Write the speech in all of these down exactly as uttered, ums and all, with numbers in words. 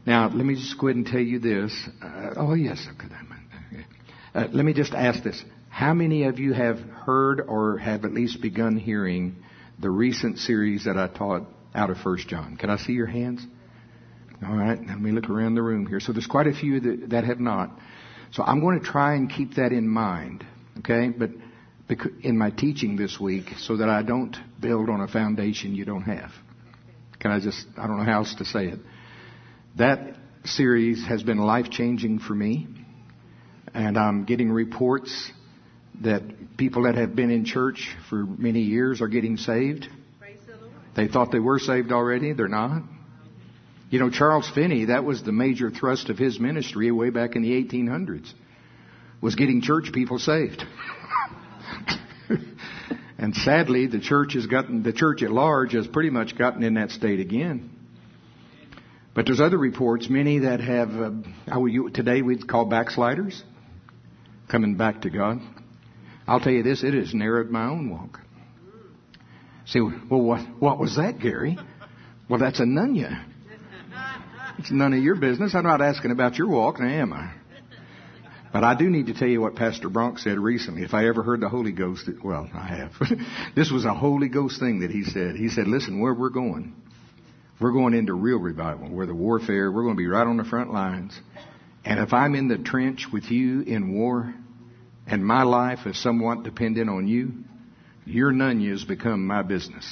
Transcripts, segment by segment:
Now, let me just go ahead and tell you this. Uh, oh, yes. Okay. Uh, let me just ask this. How many of you have heard or have at least begun hearing the recent series that I taught out of First John? Can I see your hands? All right. Let me look around the room here. So there's quite a few that, that have not. So I'm going to try and keep that in mind, okay? But in my teaching this week, so that I don't build on a foundation you don't have. Can I just, I don't know how else to say it. That series has been life-changing for me. And I'm getting reports that people that have been in church for many years are getting saved. Praise the Lord. They thought they were saved already. They're not. You know, Charles Finney, that was the major thrust of his ministry way back in the eighteen hundreds, was getting church people saved. And sadly, the church has gotten, the church at large has pretty much gotten in that state again. But there's other reports, many that have, uh, how you, today we'd call backsliders, coming back to God. I'll tell you this, it has narrowed my own walk. See, well, what, what was that, Gary? Well, that's a none ya. It's none of your business. I'm not asking about your walk, now am I? But I do need to tell you what Pastor Bronk said recently. If I ever heard the Holy Ghost, well, I have. This was a Holy Ghost thing that he said. He said, listen, where we're going, we're going into real revival, where the warfare, we're going to be right on the front lines. And if I'm in the trench with you in war, and my life is somewhat dependent on you, your nunyas become my business.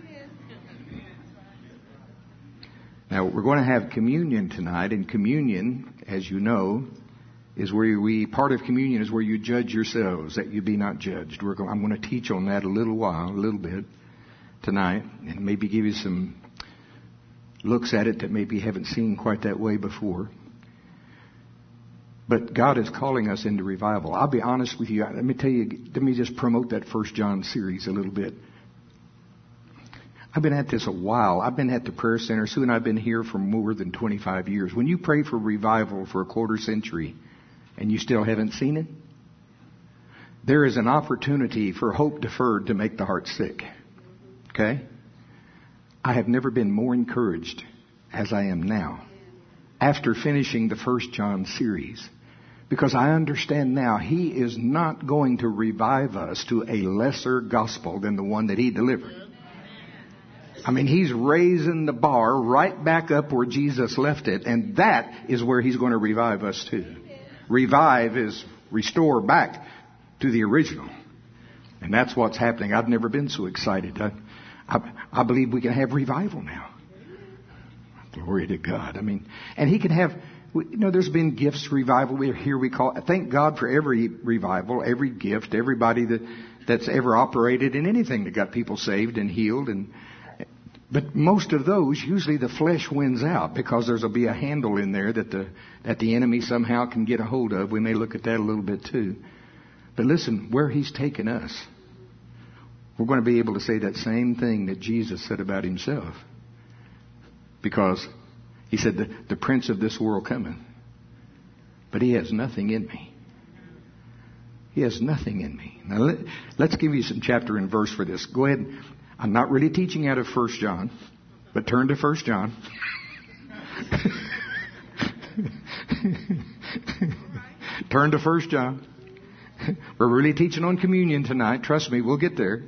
Now, we're going to have communion tonight, and communion, as you know, is where we, part of communion is where you judge yourselves, that you be not judged. We're going, I'm going to teach on that a little while, a little bit tonight, and maybe give you some looks at it that maybe you haven't seen quite that way before. But God is calling us into revival. I'll be honest with you. Let me tell you, let me just promote that First John series a little bit. I've been at this a while. I've been at the prayer center. Sue and I have been here for more than twenty-five years. When you pray for revival for a quarter century and you still haven't seen it, there is an opportunity for hope deferred to make the heart sick. Okay? I have never been more encouraged as I am now after finishing the First John series. Because I understand now He is not going to revive us to a lesser gospel than the one that He delivered. I mean, He's raising the bar right back up where Jesus left it, and that is where He's going to revive us to. Revive is restore back to the original. And that's what's happening. I've never been so excited. I, I, I believe we can have revival now. Glory to God. I mean, and He can have, you know, there's been gifts revival. We're here we call, thank God for every revival, every gift, everybody that, that's ever operated in anything that got people saved and healed. And but most of those, usually the flesh wins out because there's will be a handle in there that the that the enemy somehow can get a hold of. We may look at that a little bit too. But listen, where He's taken us, we're going to be able to say that same thing that Jesus said about Himself. Because He said, the, the prince of this world cometh, but he has nothing in me. He has nothing in me. Now let, let's give you some chapter and verse for this. Go ahead. I'm not really teaching out of First John, but turn to First John. Turn to First John. We're really teaching on communion tonight. Trust me, we'll get there.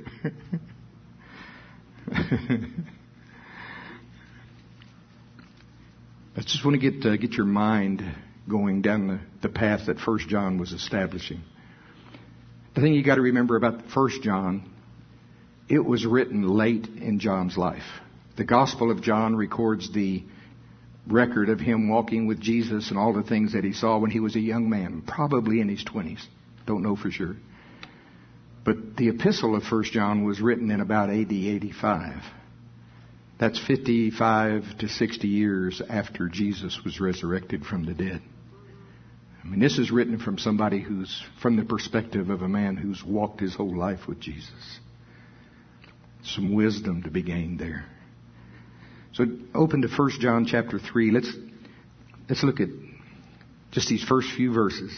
I just want to get uh, get your mind going down the, the path that First John was establishing. The thing you got to remember about First John, it was written late in John's life. The Gospel of John records the record of him walking with Jesus and all the things that he saw when he was a young man, probably in his twenties. Don't know for sure. But the epistle of First John was written in about A D eighty-five. That's fifty-five to sixty years after Jesus was resurrected from the dead. I mean, this is written from somebody who's, from the perspective of a man who's walked his whole life with Jesus. Some wisdom to be gained there. So open to First John chapter three. Let's, let's look at just these first few verses.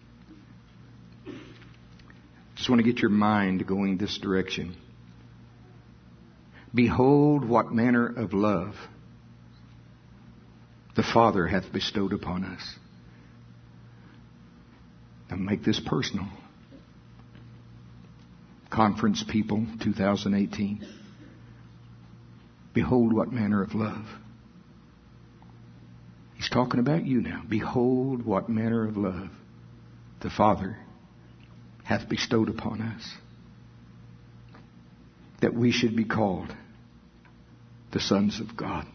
Just want to get your mind going this direction. Behold, what manner of love the Father hath bestowed upon us. Now make this personal. Conference people, two thousand eighteen. Behold what manner of love. He's talking about you now. Behold what manner of love the Father hath bestowed upon us, that we should be called the sons of God.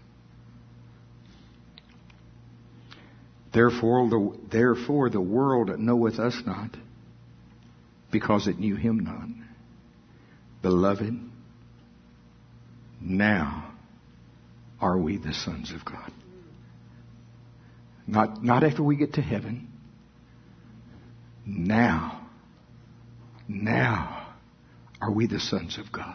Therefore the, therefore the world knoweth us not, because it knew him not. Beloved, now are we the sons of God. Not, not after we get to heaven. Now, now are we the sons of God.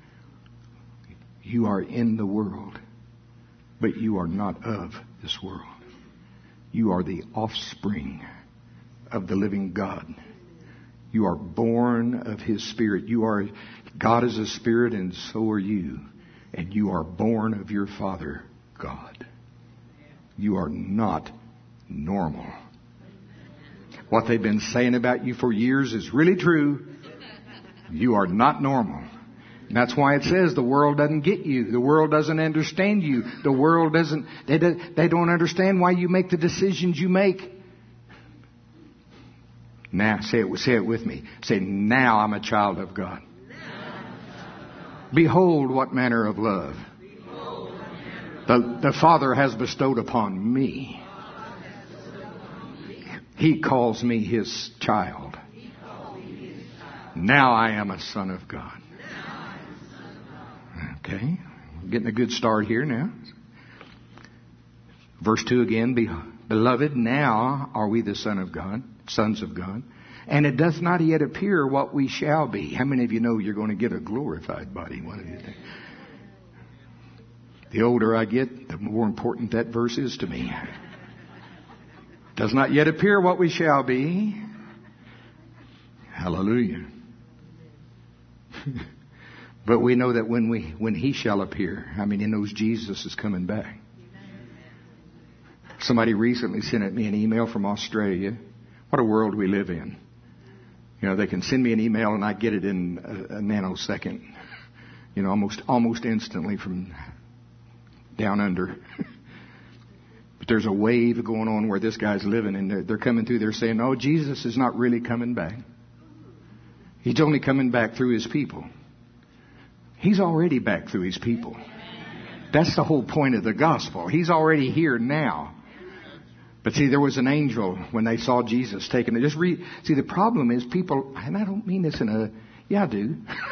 You are in the world, but you are not of this world. You are the offspring of the living God. You are born of His Spirit. You are, God is a Spirit, and so are you. And you are born of your Father, God. You are not normal. What they've been saying about you for years is really true. You are not normal. And that's why it says the world doesn't get you. The world doesn't understand you. The world doesn't, they, do, they don't understand why you make the decisions you make. Now, say it, say it with me. Say, now I'm a child of God. Behold what manner of love the, the Father has bestowed upon me. He calls me His child. Now I am a son of God. Okay, we're getting a good start here now. Verse two again. Beloved, now are we the son of God, sons of God. And it doth not yet appear what we shall be. How many of you know you're going to get a glorified body? What do you think? The older I get, the more important that verse is to me. Does not yet appear what we shall be. Hallelujah. But we know that when we when He shall appear, I mean, He knows Jesus is coming back. Somebody recently sent me an email from Australia. What a world we live in. You know, they can send me an email and I get it in a, a nanosecond. You know, almost almost instantly from down under. But there's a wave going on where this guy's living, and they're, they're coming through there saying, "Oh, Jesus is not really coming back. He's only coming back through His people." He's already back through His people. That's the whole point of the gospel. He's already here now. But see, there was an angel when they saw Jesus taken it. Just read. See, the problem is people, and I don't mean this in a, yeah, I do.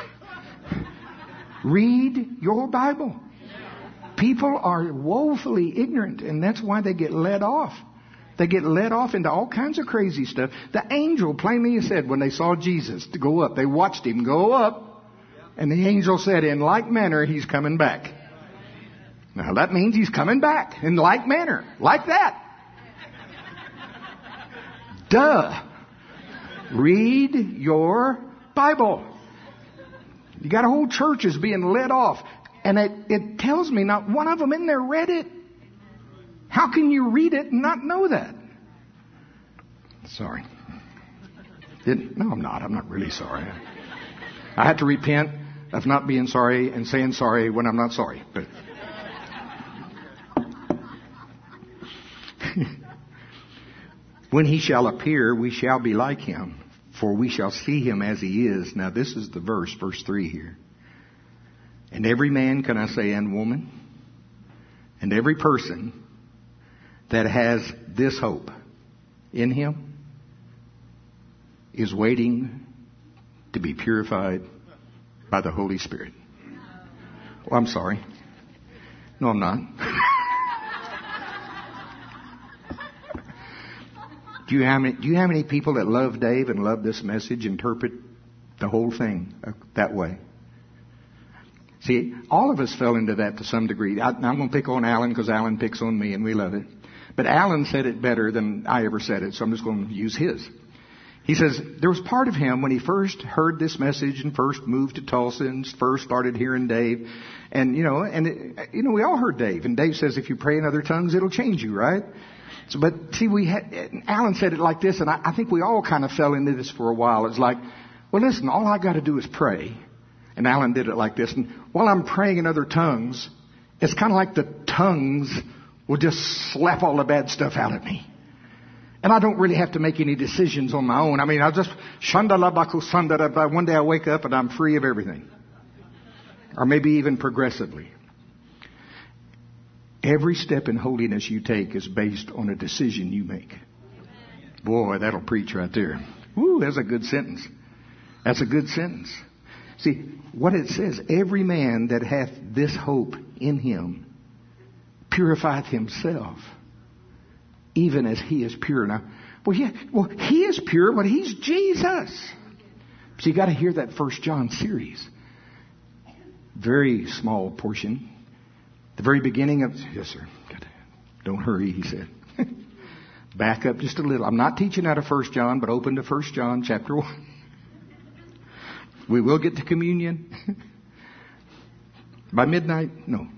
Read your Bible. People are woefully ignorant, and that's why they get led off. They get led off into all kinds of crazy stuff. The angel plainly said when they saw Jesus to go up, they watched Him go up, and the angel said, in like manner, He's coming back. Now that means He's coming back in like manner, like that. Duh. Read your Bible. You got a whole churches being led off. And it, it tells me not one of them in there read it. How can you read it and not know that? Sorry. Didn't, no, I'm not. I'm not really sorry. I had to repent of not being sorry and saying sorry when I'm not sorry. But when He shall appear, we shall be like Him, for we shall see Him as He is. Now this is the verse, verse three here. And every man, can I say, and woman, and every person that has this hope in Him is waiting to be purified by the Holy Spirit. Oh, I'm sorry. No, I'm not. Do you have any, do you have any people that love Dave and love this message, interpret the whole thing that way? See, all of us fell into that to some degree. I, I'm going to pick on Alan because Alan picks on me and we love it. But Alan said it better than I ever said it, so I'm just going to use his. He says, there was part of him when he first heard this message and first moved to Tulsa and first started hearing Dave. And, you know, and, it, you know, we all heard Dave. And Dave says, if you pray in other tongues, it'll change you, right? So, but see, we had, Alan said it like this, and I, I think we all kind of fell into this for a while. It's like, well, listen, all I got to do is pray. And Alan did it like this. And while I'm praying in other tongues, it's kind of like the tongues will just slap all the bad stuff out of me. And I don't really have to make any decisions on my own. I mean, I'll just, shandalabaku sandara, one day I wake up and I'm free of everything. Or maybe even progressively. Every step in holiness you take is based on a decision you make. Boy, that'll preach right there. Woo, that's a good sentence. That's a good sentence. See, what it says, every man that hath this hope in him purifieth himself, even as he is pure. Now, well, yeah, well, he is pure, but he's Jesus. So you got to hear that First John series. Very small portion. The very beginning of, yes, sir. Don't hurry, he said. Back up just a little. I'm not teaching out of First John, but open to First John chapter one. We will get to communion. By midnight? No.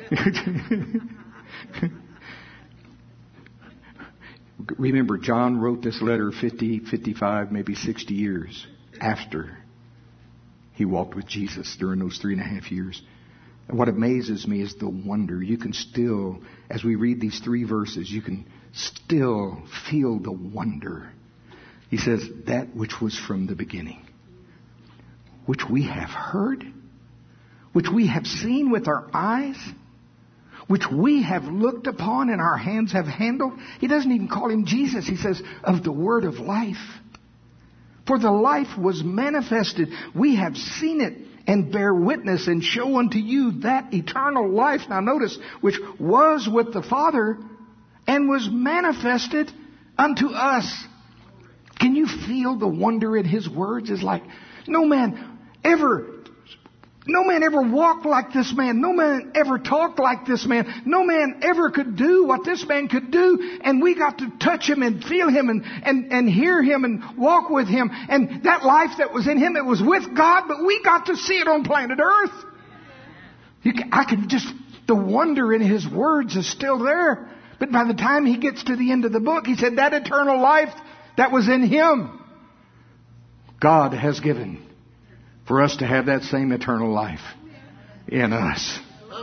Remember, John wrote this letter fifty, fifty-five, maybe sixty years after he walked with Jesus during those three and a half years. And what amazes me is the wonder. You can still, as we read these three verses, you can still feel the wonder. He says, that which was from the beginning, which we have heard, which we have seen with our eyes, which we have looked upon and our hands have handled. He doesn't even call him Jesus. He says, of the word of life. For the life was manifested. We have seen it and bear witness and show unto you that eternal life. Now notice, which was with the Father and was manifested unto us. Can you feel the wonder in his words? It's like, no man ever, no man ever walked like this man. No man ever talked like this man. No man ever could do what this man could do. And we got to touch him and feel him and, and, and hear him and walk with him. And that life that was in him, it was with God, but we got to see it on planet Earth. You can, I can just, the wonder in his words is still there. But by the time he gets to the end of the book, he said that eternal life that was in him, God has given for us to have that same eternal life in us.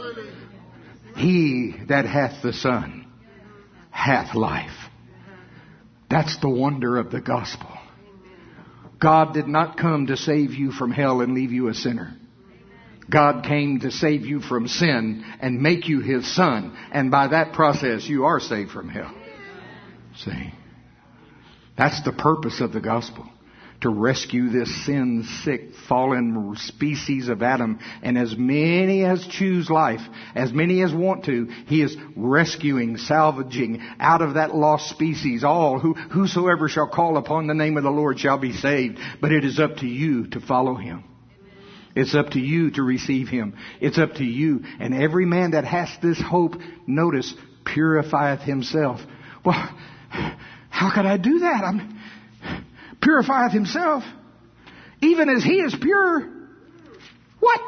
He that hath the Son hath life. That's the wonder of the gospel. God did not come to save you from hell and leave you a sinner. God came to save you from sin and make you his son. And by that process, you are saved from hell. See? That's the purpose of the gospel. To rescue this sin-sick, fallen species of Adam. And as many as choose life, as many as want to, he is rescuing, salvaging out of that lost species all who, whosoever shall call upon the name of the Lord shall be saved. But it is up to you to follow him. It's up to you to receive him. It's up to you. And every man that has this hope, notice, purifieth himself. Well, how could I do that? I'm... Purifieth himself, even as he is pure. What?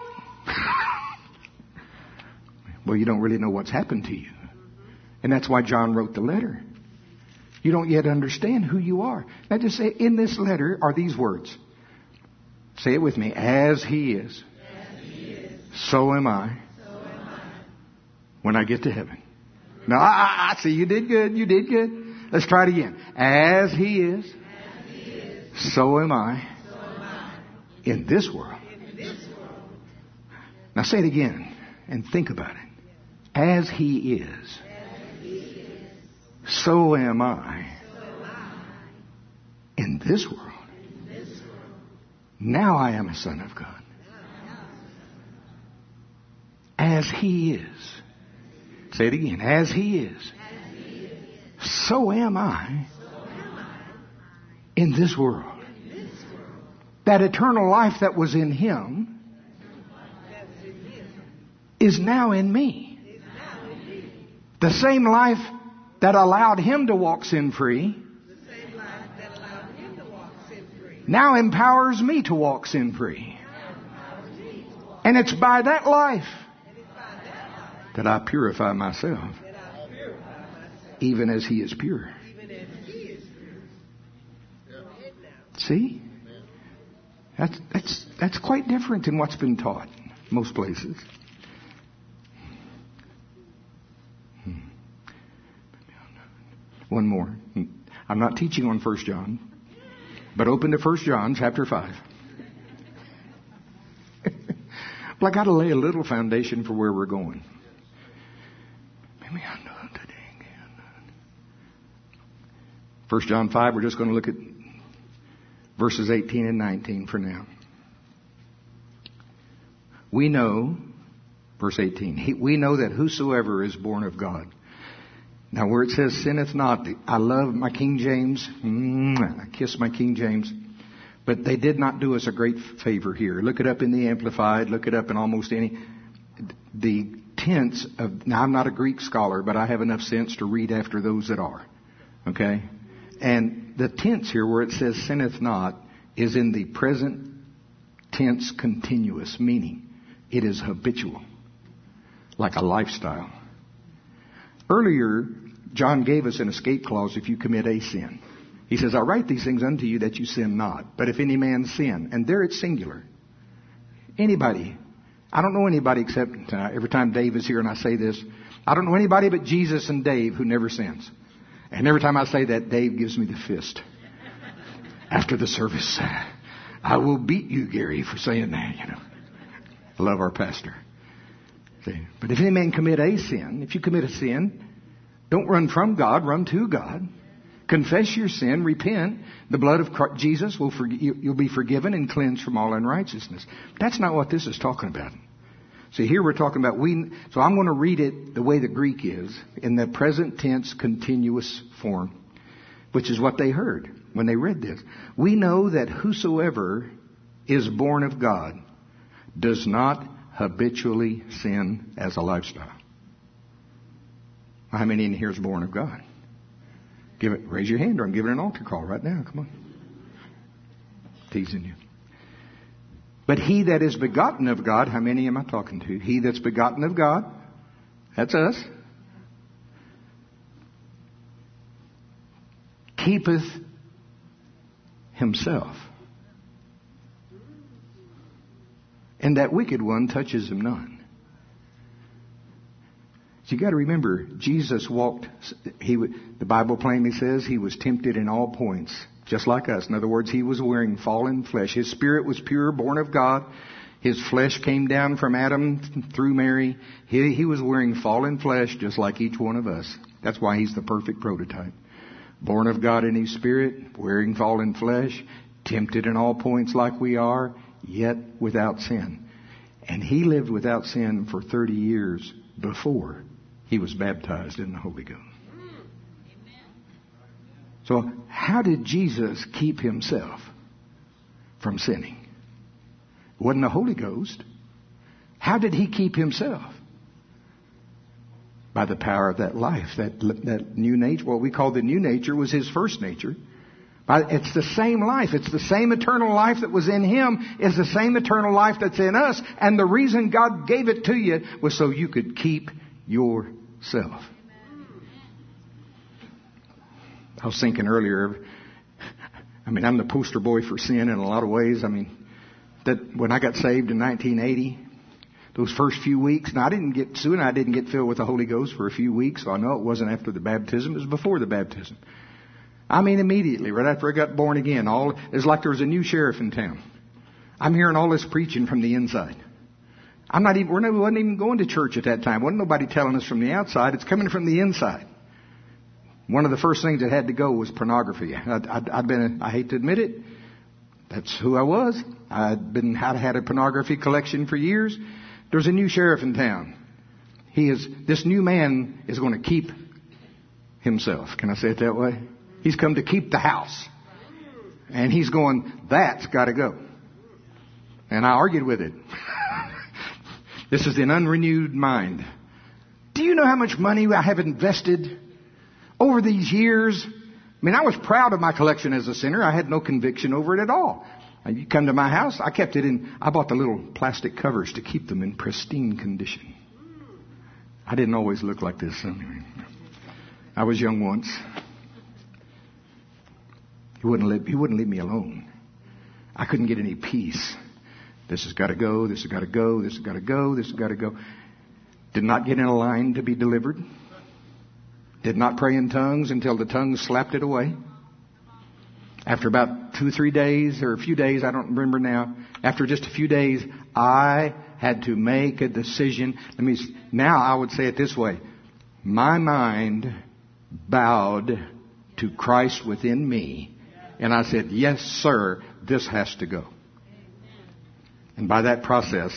Well, you don't really know what's happened to you. And that's why John wrote the letter. You don't yet understand who you are. Now just say, in this letter are these words. Say it with me. As he is, as he is. So am I, so am I when I get to heaven. Now, I, I see you did good. You did good. Let's try it again. As he is. So am I, so am I in, this world. in this world. Now say it again and think about it. As he is, As he is so am I, so am I in, this world. in this world. Now I am a son of God. As he is. Say it again. As he is, As he is so am I. In this world. That eternal life that was in him is now in me. The same life that allowed him to walk sin free now empowers me to walk sin free. And it's by that life that I purify myself, even as He is pure. See? That's, that's, that's quite different than what's been taught most places. Hmm. One more. I'm not teaching on First John, but open to First John chapter five. Well, I got to lay a little foundation for where we're going. First John five, we're just going to look at verses eighteen and nineteen for now. We know, verse eighteen, he, we know that whosoever is born of God. Now where it says sinneth not, I love my King James. I kiss my King James. But they did not do us a great favor here. Look it up in the Amplified. Look it up in almost any. The tense of, now I'm not a Greek scholar, but I have enough sense to read after those that are. Okay? And the tense here where it says sinneth not is in the present tense continuous, meaning it is habitual, like a lifestyle. Earlier, John gave us an escape clause if you commit a sin. He says, I write these things unto you that you sin not. But if any man sin, and there it's singular. Anybody. I don't know anybody except, uh, every time Dave is here and I say this, I don't know anybody but Jesus and Dave who never sins. And every time I say that, Dave gives me the fist. After the service, I will beat you, Gary, for saying that, you know. I love our pastor. See? But if any man commit a sin, if you commit a sin, don't run from God, run to God. Confess your sin, repent. The blood of Christ, Jesus will forg- you'll be forgiven and cleansed from all unrighteousness. That's not what this is talking about. See, here we're talking about we. So I'm going to read it the way the Greek is, in the present tense continuous form, which is what they heard when they read this. We know that whosoever is born of God does not habitually sin as a lifestyle. How many in here is born of God? Give it. Raise your hand, or I'm giving an altar call right now. Come on. Teasing you. But he that is begotten of God, how many am I talking to? He that's begotten of God, that's us, keepeth himself. And that wicked one touches him not. So you got to remember, Jesus walked, he, the Bible plainly says he was tempted in all points, just like us. In other words, he was wearing fallen flesh. His spirit was pure, born of God. His flesh came down from Adam through Mary. He, he was wearing fallen flesh just like each one of us. That's why he's the perfect prototype. Born of God in his spirit, wearing fallen flesh, tempted in all points like we are, yet without sin. And he lived without sin for thirty years before he was baptized in the Holy Ghost. So how did Jesus keep himself from sinning? It wasn't the Holy Ghost. How did he keep himself? By the power of that life, that, that new nature. What we call the new nature was his first nature. It's the same life. It's the same eternal life that was in him is the same eternal life that's in us. And the reason God gave it to you was so you could keep yourself. I was thinking earlier, I mean, I'm the poster boy for sin in a lot of ways. I mean, that when I got saved in nineteen eighty, those first few weeks, now I didn't get, Sue and I didn't get filled with the Holy Ghost for a few weeks, so I know it wasn't after the baptism, it was before the baptism. I mean, immediately, right after I got born again, all, it was like there was a new sheriff in town. I'm hearing all this preaching from the inside. I'm not even, we're not, we wasn't even going to church at that time. Wasn't nobody telling us from the outside. It's coming from the inside. One of the first things that had to go was pornography. I'd, I'd, I'd been, I hate to admit it, that's who I was. I'd been, I'd had a pornography collection for years. There's a new sheriff in town. He is, this new man is going to keep himself. Can I say it that way? He's come to keep the house. And he's going, that's got to go. And I argued with it. This is an unrenewed mind. Do you know how much money I have invested over these years I mean, I was proud of my collection as a sinner. I had no conviction over it at all. You come to my house, I kept it in, I bought the little plastic covers to keep them in pristine condition. I didn't always look like this. I was young once. He wouldn't leave, he wouldn't leave me alone. I couldn't get any peace. This has got to go, this has got to go, this has got to go, this has got to go. Did not get in a line to be delivered. Did not pray in tongues until the tongues slapped it away. After about two or three days, or a few days, I don't remember now. After just a few days, I had to make a decision. Let me, now I would say it this way. My mind bowed to Christ within me. And I said, yes, sir, this has to go. And by that process,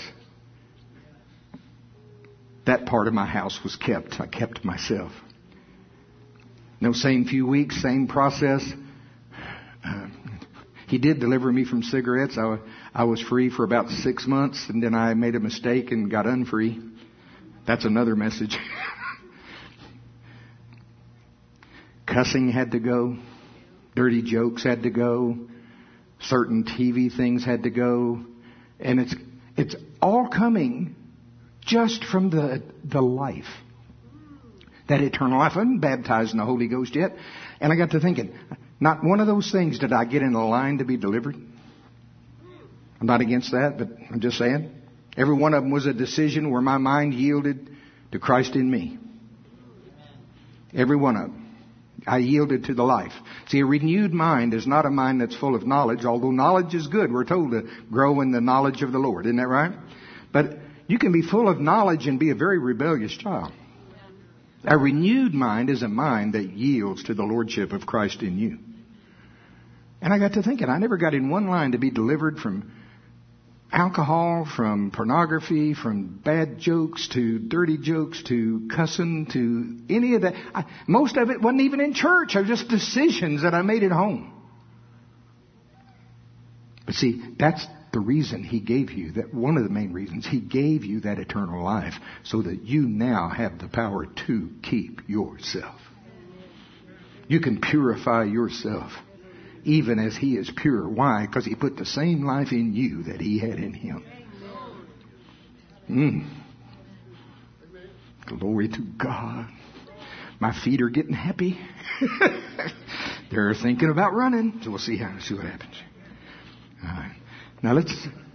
that part of my house was kept. I kept myself. No, same few weeks, same process. Uh, he did deliver me from cigarettes. I, I was free for about six months, and then I made a mistake and got unfree. That's another message. Cussing had to go. Dirty jokes had to go. Certain T V things had to go. And it's it's all coming just from the the life. That eternal life. I wasn't baptized in the Holy Ghost yet. And I got to thinking, not one of those things did I get in a line to be delivered. I'm not against that, but I'm just saying. Every one of them was a decision where my mind yielded to Christ in me. Every one of them. I yielded to the life. See, a renewed mind is not a mind that's full of knowledge, although knowledge is good. We're told to grow in the knowledge of the Lord. Isn't that right? But you can be full of knowledge and be a very rebellious child. A renewed mind is a mind that yields to the Lordship of Christ in you. And I got to thinking, I never got in one line to be delivered from alcohol, from pornography, from bad jokes, to dirty jokes, to cussing, to any of that. I, most of it wasn't even in church. It was just decisions that I made at home. But see, that's the reason He gave you, that one of the main reasons He gave you that eternal life, so that you now have the power to keep yourself. You can purify yourself, even as He is pure. Why? Because He put the same life in you that He had in Him. Mm. Glory to God. My feet are getting happy. They're thinking about running. So we'll see how see what happens. All right. Now let's.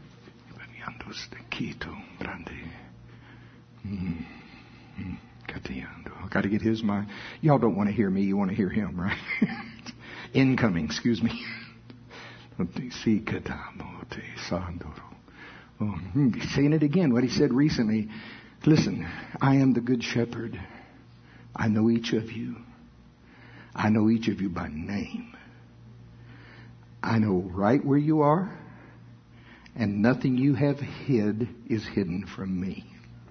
Mm. Mm. I've got to get his mind. Y'all don't want to hear me. You want to hear him, right? Incoming, excuse me. Oh, he's saying it again, what he said recently. Listen, I am the good shepherd. I know each of you. I know each of you by name. I know right where you are, and nothing you have hid is hidden from me.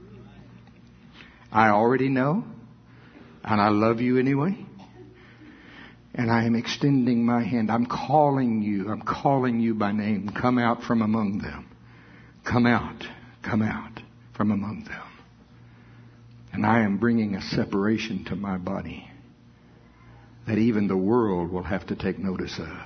I already know, and I love you anyway. And I am extending my hand. I'm calling you. I'm calling you by name. Come out from among them. Come out. Come out from among them. And I am bringing a separation to my body that even the world will have to take notice of.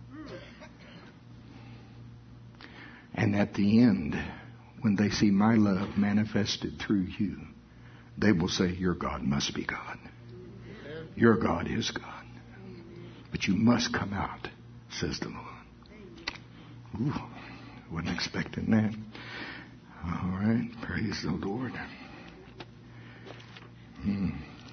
And at the end, when they see my love manifested through you, they will say, your God must be God. Your God is God. But you must come out, says the Lord. Ooh, wasn't expecting that. All right, praise the Lord. Hmm.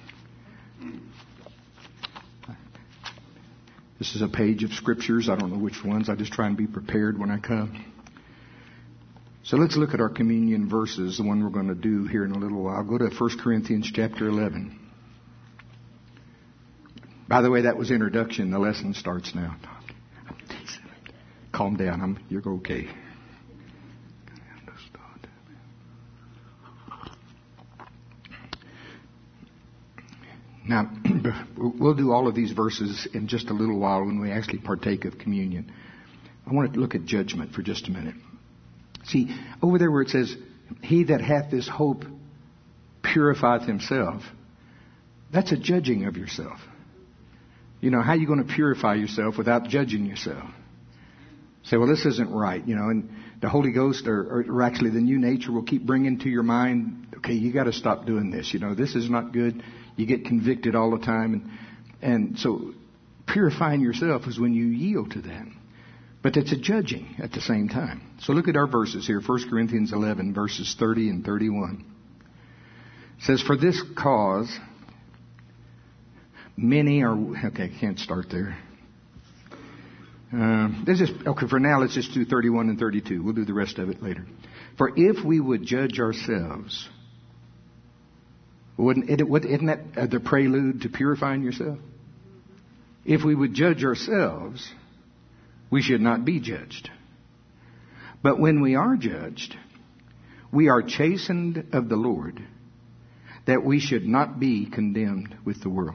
This is a page of scriptures. I don't know which ones. I just try and be prepared when I come. So let's look at our communion verses, the one we're going to do here in a little while. Go to First Corinthians chapter eleven. By the way, that was introduction. The lesson starts now. Calm down. I'm, you're okay. Now, we'll do all of these verses in just a little while when we actually partake of communion. I want to look at judgment for just a minute. See, over there where it says, he that hath this hope purifieth himself, that's a judging of yourself. You know, how are you going to purify yourself without judging yourself? Say, well, this isn't right, you know, and the Holy Ghost or, or actually the new nature will keep bringing to your mind, okay, you got to stop doing this. You know, this is not good. You get convicted all the time. And, and so purifying yourself is when you yield to that. But it's a judging at the same time. So look at our verses here, First Corinthians eleven, verses thirty and thirty-one. It says, for this cause, many are... Okay, I can't start there. Uh, this is, okay, for now, let's just do thirty-one and thirty-two. We'll do the rest of it later. For if we would judge ourselves, wouldn't it, isn't that the prelude to purifying yourself? If we would judge ourselves, we should not be judged. But when we are judged, we are chastened of the Lord, that we should not be condemned with the world.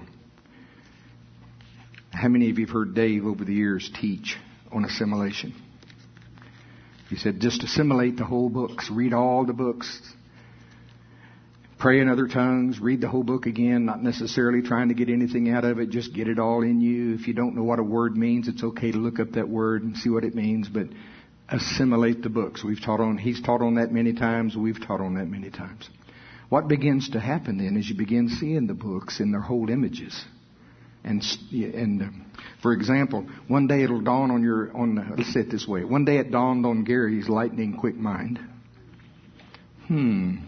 How many of you have heard Dave over the years teach on assimilation? He said, just assimilate the whole books. Read all the books. Pray in other tongues. Read the whole book again. Not necessarily trying to get anything out of it. Just get it all in you. If you don't know what a word means, it's okay to look up that word and see what it means. But assimilate the books. We've taught on, he's taught on that many times. We've taught on that many times. What begins to happen then is you begin seeing the books in their whole images. And, and uh, for example, one day it'll dawn on your, on uh, let's say it this way. One day it dawned on Gary's lightning quick mind. Hmm.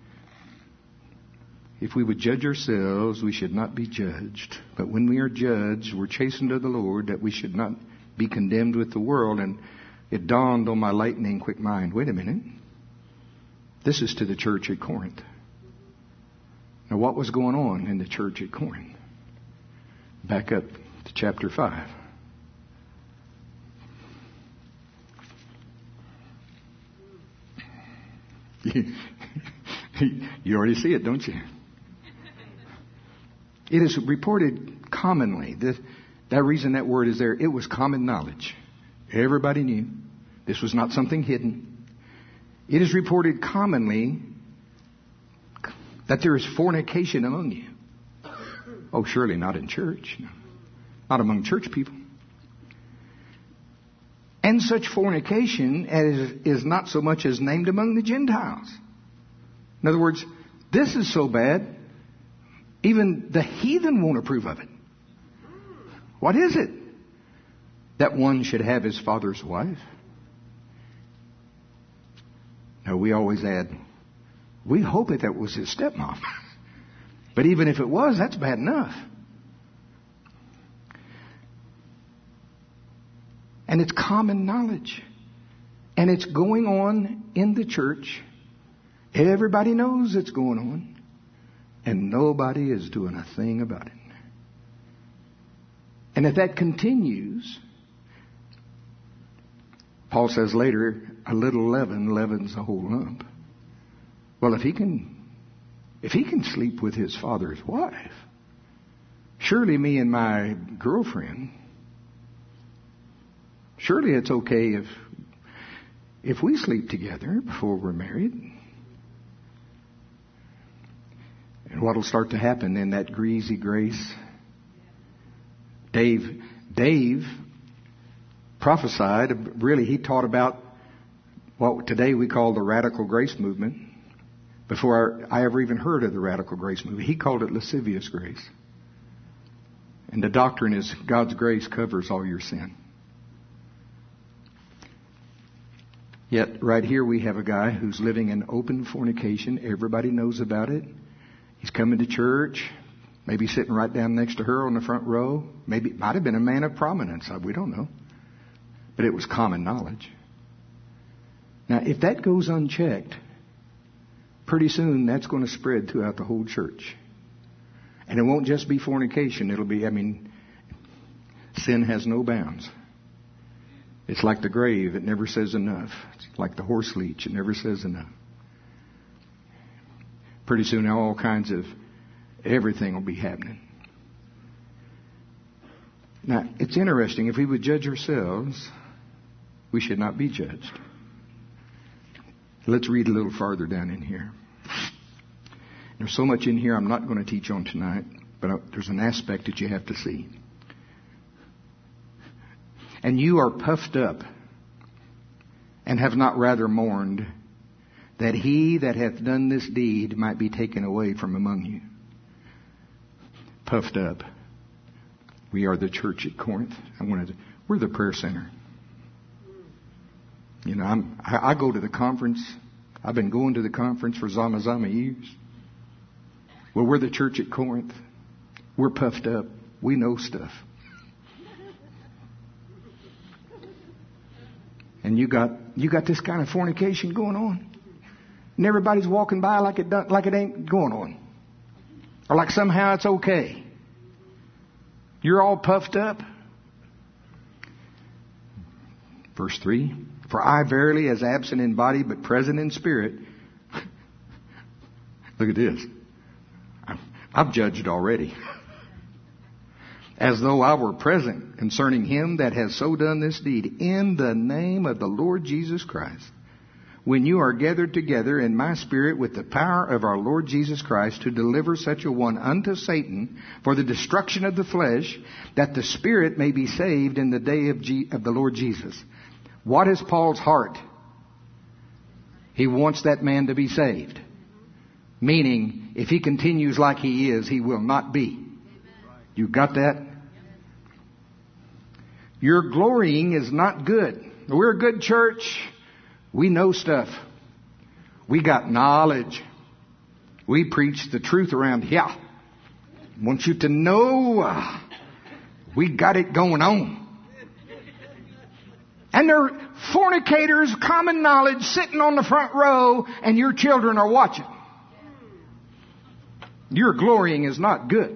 If we would judge ourselves, we should not be judged. But when we are judged, we're chastened of the Lord, that we should not be condemned with the world. And it dawned on my lightning quick mind. Wait a minute. This is to the church at Corinth. Now, what was going on in the church at Corinth? Back up to chapter five. You, you already see it, don't you? It is reported commonly. This, that reason that word is there, it was common knowledge. Everybody knew. This was not something hidden. It is reported commonly that there is fornication among you. Oh, surely not in church. No. Not among church people. And such fornication as is not so much as named among the Gentiles. In other words, this is so bad, even the heathen won't approve of it. What is it? That one should have his father's wife? No, we always add, we hope that that was his stepmom. But even if it was, that's bad enough. And it's common knowledge. And it's going on in the church. Everybody knows it's going on. And nobody is doing a thing about it. And if that continues, Paul says later, a little leaven leavens the whole lump. Well, if he can If he can sleep with his father's wife, surely me and my girlfriend, surely it's okay if if we sleep together before we're married. And what will start to happen in that greasy grace? Dave, Dave prophesied, really he taught about what today we call the radical grace movement. Before I ever even heard of the radical grace movement, he called it lascivious grace. And the doctrine is God's grace covers all your sin. Yet right here we have a guy who's living in open fornication. Everybody knows about it. He's coming to church, maybe sitting right down next to her on the front row. Maybe it might have been a man of prominence. We don't know. But it was common knowledge. Now, if that goes unchecked, pretty soon that's going to spread throughout the whole church. And it won't just be fornication. It'll be, I mean, sin has no bounds. It's like the grave. It never says enough. It's like the horse leech. It never says enough. Pretty soon all kinds of everything will be happening. Now, it's interesting. If we would judge ourselves, we should not be judged. Let's read a little farther down in here. There's so much in here I'm not going to teach on tonight, but there's an aspect that you have to see. And you are puffed up, and have not rather mourned, that he that hath done this deed might be taken away from among you. Puffed up. We are the church at Corinth. I wanted to, we're the prayer center. You know, I'm, I, I go to the conference. I've been going to the conference for zama zama years. Well, we're the church at Corinth. We're puffed up. We know stuff. And you got you got this kind of fornication going on, and everybody's walking by like it don't, like it ain't going on, or like somehow it's okay. You're all puffed up. Verse three. For I verily, as absent in body but present in spirit. Look at this. I've judged already. As though I were present concerning him that has so done this deed, in the name of the Lord Jesus Christ. When you are gathered together in my spirit with the power of our Lord Jesus Christ to deliver such a one unto Satan for the destruction of the flesh, that the spirit may be saved in the day of, G- of the Lord Jesus. What is Paul's heart? He wants that man to be saved. Meaning, if he continues like he is, he will not be. You got that? Your glorying is not good. We're a good church. We know stuff. We got knowledge. We preach the truth around here. I want you to know uh, we got it going on. And there are fornicators, common knowledge, sitting on the front row, and your children are watching. Your glorying is not good.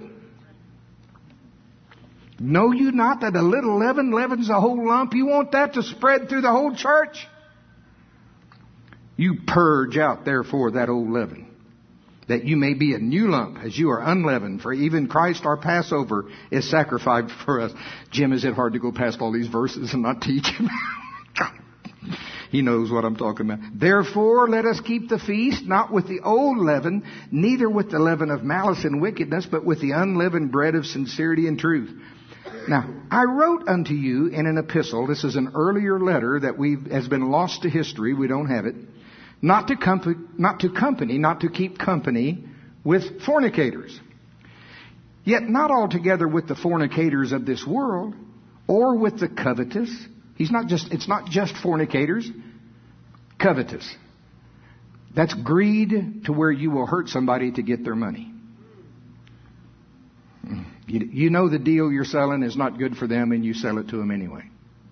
Know you not that a little leaven leavens a whole lump? You want that to spread through the whole church? You purge out, therefore, that old leaven, that you may be a new lump, as you are unleavened. For even Christ our Passover is sacrificed for us. Jim, is it hard to go past all these verses and not teach him? He knows what I'm talking about. Therefore, let us keep the feast, not with the old leaven, neither with the leaven of malice and wickedness, but with the unleavened bread of sincerity and truth. Now, I wrote unto you in an epistle, this is an earlier letter that we has been lost to history, we don't have it, not to, comp- not to company, not to keep company with fornicators. Yet not altogether with the fornicators of this world, or with the covetous. He's not just, it's not just fornicators, covetous. That's greed to where you will hurt somebody to get their money. You, you know the deal you're selling is not good for them and you sell it to them anyway.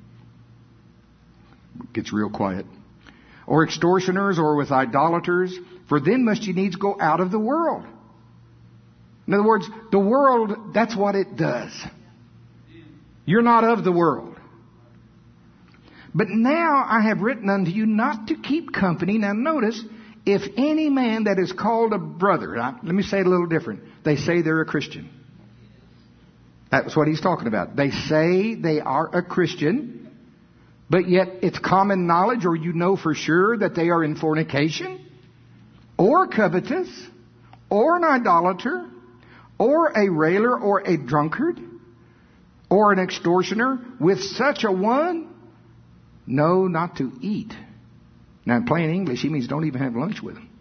It gets real quiet. Or extortioners, or with idolaters, for then must you needs go out of the world. In other words, the world, that's what it does. You're not of the world. But now I have written unto you not to keep company. Now notice, if any man that is called a brother, now, let me say it a little different. They say they're a Christian. That's what he's talking about. They say they are a Christian, but yet it's common knowledge, or you know for sure, that they are in fornication, or covetous, or an idolater, or a railer, or a drunkard, or an extortioner. With such a one, no, not to eat. Now, in plain English, he means don't even have lunch with them.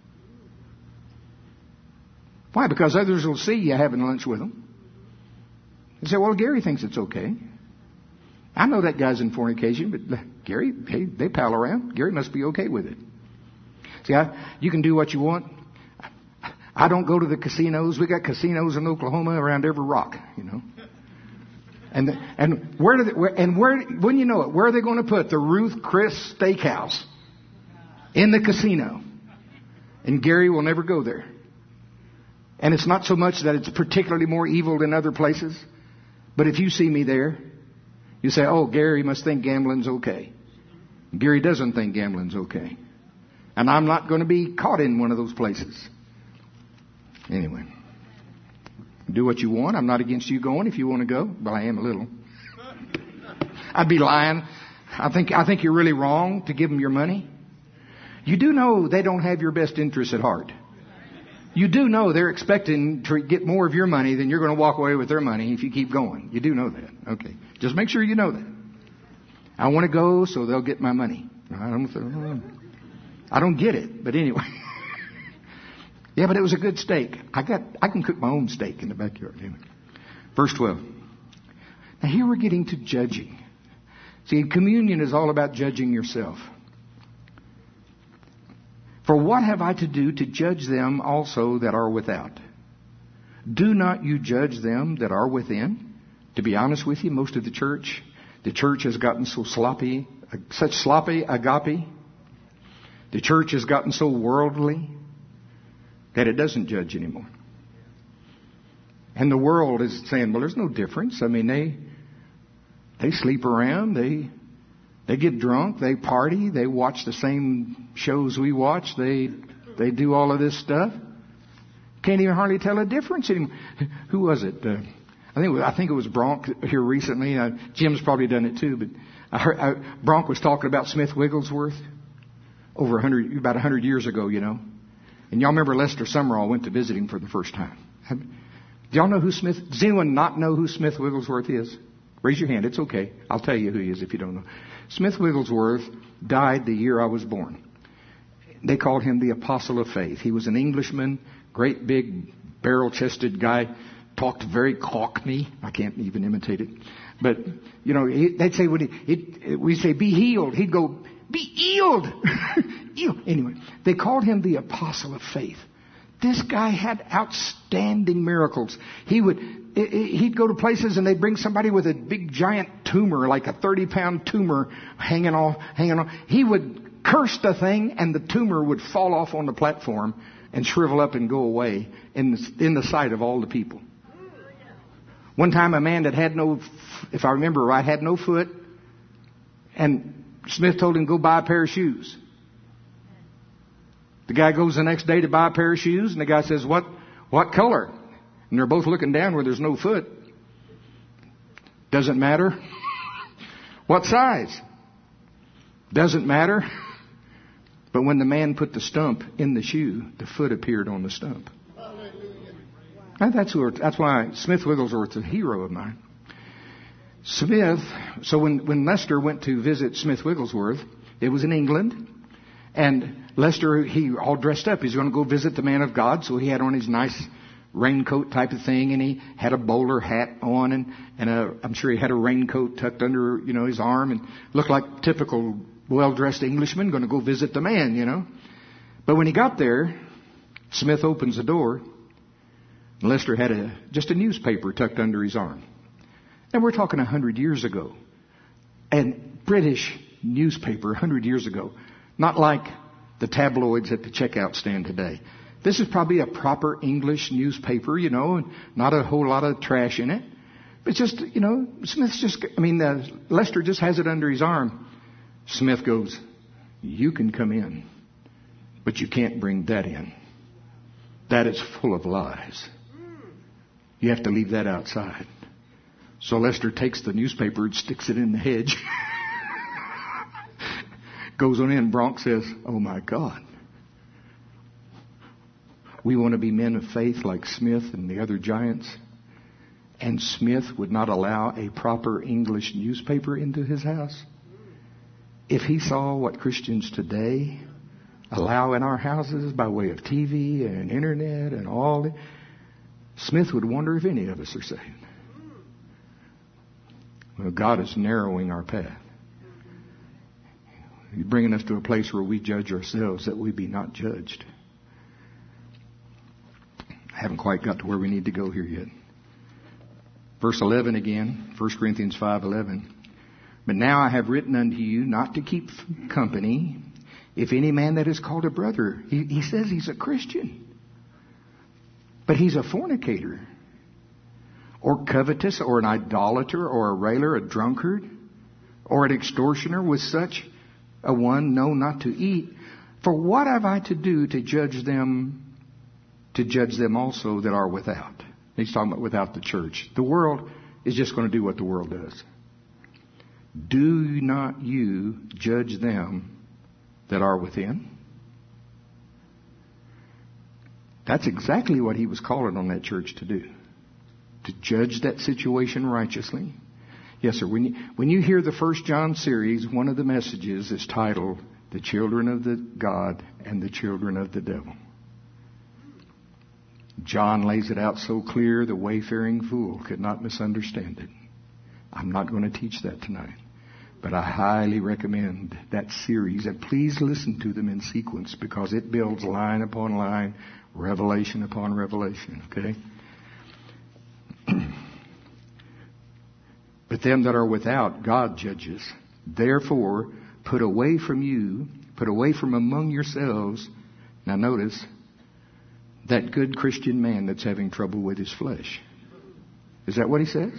Why? Because others will see you having lunch with them. They say, well, Gary thinks it's okay. I know that guy's in fornication, but Gary, hey, they pal around. Gary must be okay with it. See, I, you can do what you want. I don't go to the casinos. We got casinos in Oklahoma around every rock, you know. And the, and where do they, where, and where when you know it, where are they going to put the Ruth Chris Steakhouse? In the casino. And Gary will never go there. And it's not so much that it's particularly more evil than other places, but if you see me there, you say, oh, Gary must think gambling's okay. Gary doesn't think gambling's okay. And I'm not going to be caught in one of those places. Anyway, do what you want. I'm not against you going if you want to go, but I am a little. I'd be lying. I think I think you're really wrong to give them your money. You do know they don't have your best interests at heart. You do know they're expecting to get more of your money than you're going to walk away with their money if you keep going. You do know that. Okay. Just make sure you know that. I want to go so they'll get my money. I don't, I don't get it, but anyway. Yeah, but it was a good steak. I got, I can cook my own steak in the backyard. Anyway. Verse twelve. Now here we're getting to judging. See, communion is all about judging yourself. For what have I to do to judge them also that are without? Do not you judge them that are within? To be honest with you, most of the church, the church has gotten so sloppy, such sloppy agape. The church has gotten so worldly that it doesn't judge anymore. And the world is saying, well, there's no difference. I mean, they they sleep around, they they get drunk, they party, they watch the same shows we watch, they they do all of this stuff. Can't even hardly tell a difference anymore. Who was it? Uh, I think it was, I think it was Bronk here recently. Uh, Jim's probably done it too, but I heard, I, Bronk was talking about Smith Wigglesworth over a hundred, about a hundred years ago, you know. And y'all remember Lester Summerall went to visit him for the first time. Do y'all know who Smith, does anyone not know who Smith Wigglesworth is? Raise your hand. It's okay. I'll tell you who he is if you don't know. Smith Wigglesworth died the year I was born. They called him the Apostle of Faith. He was an Englishman, great big barrel-chested guy, talked very cockney. I can't even imitate it. But, you know, he, they'd say, when he, we say, be healed. He'd go, be healed. Anyway, they called him the Apostle of Faith. This guy had outstanding miracles. He would, he'd go to places and they'd bring somebody with a big giant tumor, like a thirty pound tumor hanging off, hanging off. He would curse the thing and the tumor would fall off on the platform and shrivel up and go away in the, in the sight of all the people. One time a man that had no, if I remember right, had no foot, and Smith told him, go buy a pair of shoes. The guy goes the next day to buy a pair of shoes, and the guy says, what, what color? And they're both looking down where there's no foot. Doesn't matter. What size? Doesn't matter. But when the man put the stump in the shoe, the foot appeared on the stump. And that's, who, that's why Smith Wigglesworth's a hero of mine. Smith, so when, when Lester went to visit Smith Wigglesworth, it was in England. And Lester, he all dressed up. He's going to go visit the man of God. So he had on his nice raincoat type of thing. And he had a bowler hat on. And, and a, I'm sure he had a raincoat tucked under, you know, his arm. And looked like typical well-dressed Englishman going to go visit the man, you know. But when he got there, Smith opens the door. And Lester had a, just a newspaper tucked under his arm. And we're talking a hundred years ago. And British newspaper a hundred years ago. Not like the tabloids at the checkout stand today. This is probably a proper English newspaper, you know, and not a whole lot of trash in it. But just, you know, Smith's just, I mean, uh, Lester just has it under his arm. Smith goes, you can come in, but you can't bring that in. That is full of lies. You have to leave that outside. So Lester takes the newspaper and sticks it in the hedge. Goes on in. Bronk says, oh my God. We want to be men of faith like Smith and the other giants. And Smith would not allow a proper English newspaper into his house. If he saw what Christians today allow in our houses by way of T V and internet and all that, Smith would wonder if any of us are saved. Well, God is narrowing our path. He's bringing us to a place where we judge ourselves that we be not judged. I haven't quite got to where we need to go here yet. Verse eleven again, First Corinthians five eleven. But now I have written unto you not to keep company if any man that is called a brother. He, he says he's a Christian, but he's a fornicator, or covetous, or an idolater, or a railer, a drunkard, or an extortioner. With such a one, no, not to eat. For what have I to do to judge them, to judge them also that are without? He's talking about without the church. The world is just going to do what the world does. Do not you judge them that are within? That's exactly what he was calling on that church to do. To judge that situation righteously. Yes, sir. When you, when you hear the First John series, one of the messages is titled, The Children of the God and the Children of the Devil. John lays it out so clear, the wayfaring fool could not misunderstand it. I'm not going to teach that tonight. But I highly recommend that series. And please listen to them in sequence because it builds line upon line, revelation upon revelation. Okay? But them that are without, God judges. Therefore, put away from you, put away from among yourselves. Now notice, that good Christian man that's having trouble with his flesh. Is that what he says?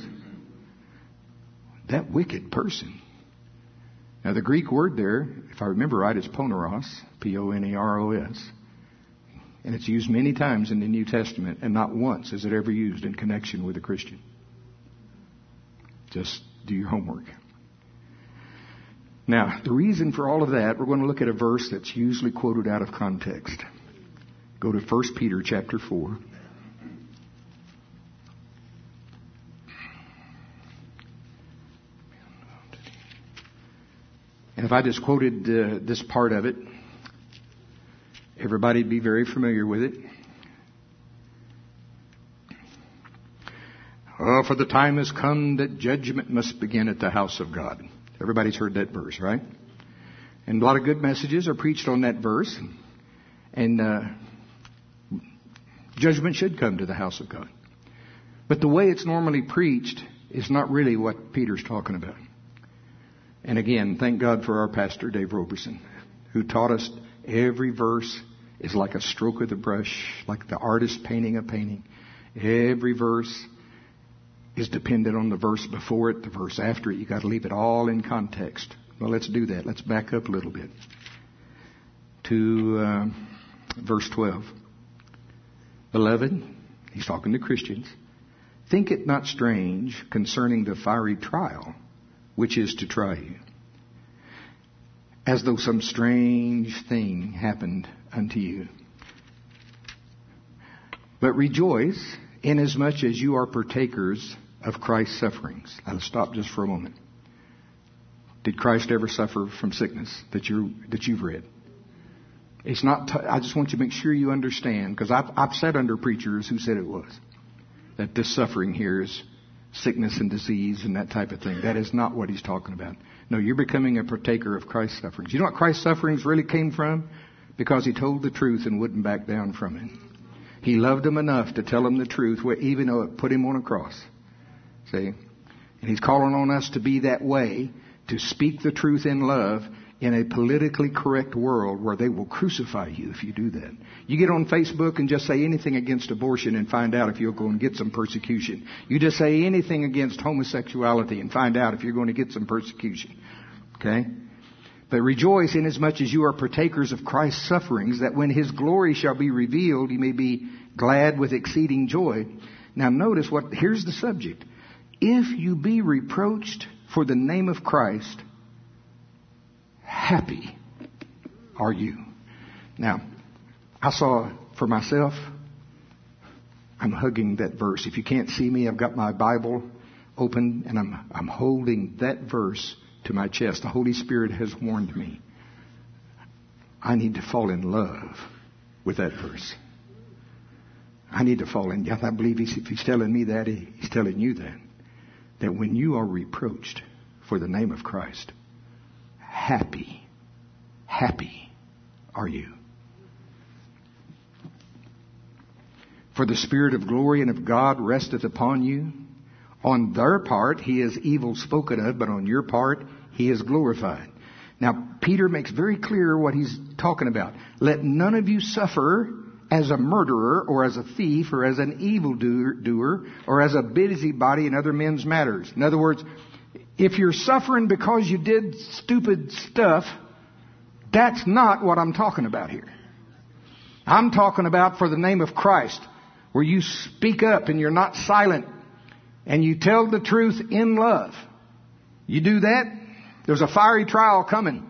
That wicked person. Now the Greek word there, if I remember right, is poneros, P O N E R O S. And it's used many times in the New Testament, and not once is it ever used in connection with a Christian. Just do your homework. Now, the reason for all of that, we're going to look at a verse that's usually quoted out of context. Go to First Peter chapter four. And if I just quoted uh, this part of it, everybody would be very familiar with it. Oh, for the time has come that judgment must begin at the house of God. Everybody's heard that verse, right? And a lot of good messages are preached on that verse. And uh, judgment should come to the house of God. But the way it's normally preached is not really what Peter's talking about. And again, thank God for our pastor, Dave Roberson, who taught us every verse is like a stroke of the brush, like the artist painting a painting. Every verse is dependent on the verse before it, the verse after it. You've got to leave it all in context. Well, let's do that. Let's back up a little bit to uh, verse twelve. Beloved, he's talking to Christians, think it not strange concerning the fiery trial which is to try you, as though some strange thing happened unto you. But rejoice inasmuch as you are partakers of Christ's sufferings. Now let's stop just for a moment. Did Christ ever suffer from sickness that you that you've read? It's not. T- I just want you to make sure you understand, because I've, I've sat under preachers who said it was that this suffering here is sickness and disease and that type of thing. That is not what he's talking about. No, you're becoming a partaker of Christ's sufferings. You know what Christ's sufferings really came from? Because he told the truth and wouldn't back down from it. He loved them enough to tell them the truth, even though it put him on a cross. See? And he's calling on us to be that way, to speak the truth in love in a politically correct world where they will crucify you if you do that. You get on Facebook and just say anything against abortion and find out if you're going to get some persecution. You just say anything against homosexuality and find out if you're going to get some persecution. Okay? But rejoice inasmuch as you are partakers of Christ's sufferings, that when his glory shall be revealed, you may be glad with exceeding joy. Now notice what, here's the subject. If you be reproached for the name of Christ, happy are you. Now, I saw for myself, I'm hugging that verse. If you can't see me, I've got my Bible open and I'm I'm holding that verse to my chest. The Holy Spirit has warned me. I need to fall in love with that verse. I need to fall in. I believe he's, if he's telling me that, he's telling you that. That when you are reproached for the name of Christ, happy, happy are you. For the Spirit of glory and of God resteth upon you. On their part, he is evil spoken of, but on your part, he is glorified. Now, Peter makes very clear what he's talking about. Let none of you suffer as a murderer or as a thief or as an evildoer or as a busybody in other men's matters. In other words, if you're suffering because you did stupid stuff, that's not what I'm talking about here. I'm talking about for the name of Christ, where you speak up and you're not silent and you tell the truth in love. You do that, there's a fiery trial coming.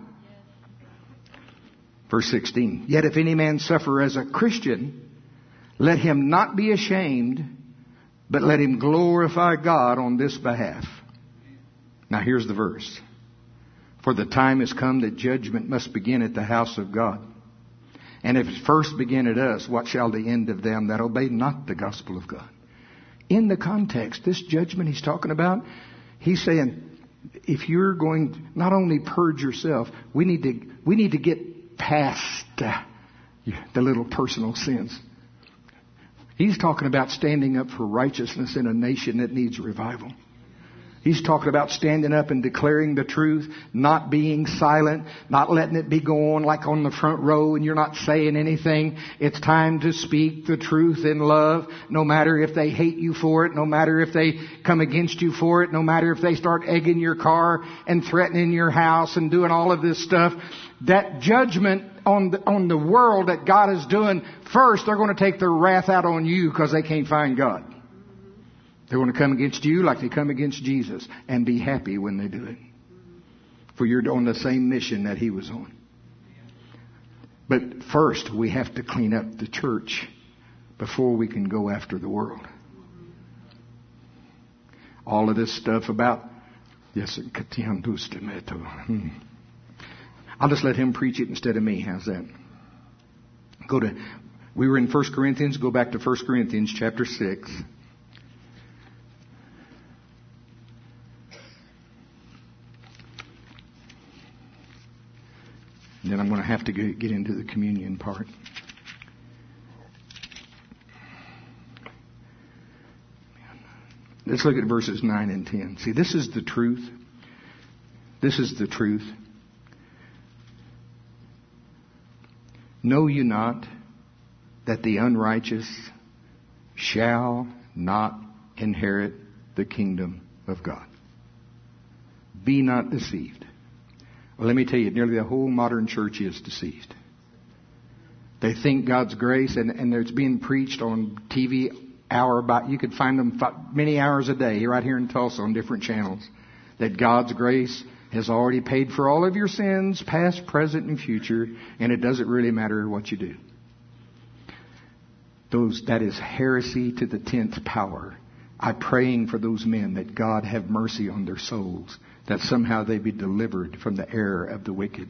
Verse sixteen, yet if any man suffer as a Christian, let him not be ashamed, but let him glorify God on this behalf. Now here's the verse. For the time has come that judgment must begin at the house of God. And if it first begin at us, what shall the end of them that obey not the gospel of God? In the context, this judgment he's talking about, he's saying, if you're going to not only purge yourself, we need to we need to get past uh, the little personal sins. He's talking about standing up for righteousness in a nation that needs revival. He's talking about standing up and declaring the truth, not being silent, not letting it be going like on the front row and you're not saying anything. It's time to speak the truth in love, no matter if they hate you for it, no matter if they come against you for it, no matter if they start egging your car and threatening your house and doing all of this stuff. That judgment on the, on the world that God is doing, first they're going to take their wrath out on you because they can't find God. They're going to come against you like they come against Jesus and be happy when they do it. For you're on the same mission that he was on. But first, we have to clean up the church before we can go after the world. All of this stuff about, yes, hmm. I'll just let him preach it instead of me. How's that? Go to, we were in First Corinthians. Go back to First Corinthians chapter six. And then I'm going to have to get into the communion part. Let's look at verses nine and ten. See, this is the truth. This is the truth. Know you not that the unrighteous shall not inherit the kingdom of God? Be not deceived. Well, let me tell you, nearly the whole modern church is deceived. They think God's grace, and, and it's being preached on T V hour by, you could find them many hours a day right here in Tulsa on different channels, that God's grace has already paid for all of your sins, past, present, and future, and it doesn't really matter what you do. Those, that is heresy to the tenth power. I'm praying for those men that God have mercy on their souls, that somehow they be delivered from the error of the wicked.